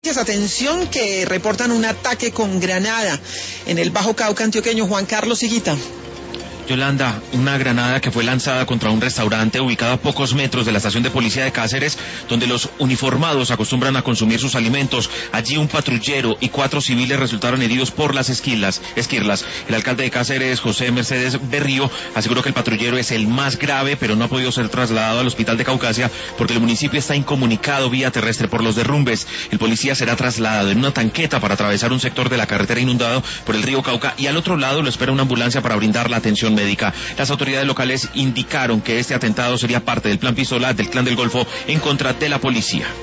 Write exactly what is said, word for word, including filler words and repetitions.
Atención, que reportan un ataque con granada en el Bajo Cauca antioqueño. Juan Carlos Higuita. Yolanda, una granada que fue lanzada contra un restaurante ubicado a pocos metros de la estación de policía de Cáceres, donde los uniformados acostumbran a consumir sus alimentos. Allí un patrullero y cuatro civiles resultaron heridos por las esquirlas. esquirlas. El alcalde de Cáceres, José Mercedes Berrío, aseguró que el patrullero es el más grave, pero no ha podido ser trasladado al hospital de Caucasia porque el municipio está incomunicado vía terrestre por los derrumbes. El policía será trasladado en una tanqueta para atravesar un sector de la carretera inundado por el río Cauca, y al otro lado lo espera una ambulancia para brindar la atención médica. Las autoridades locales indicaron que este atentado sería parte del plan Pistola del Clan del Golfo en contra de la policía.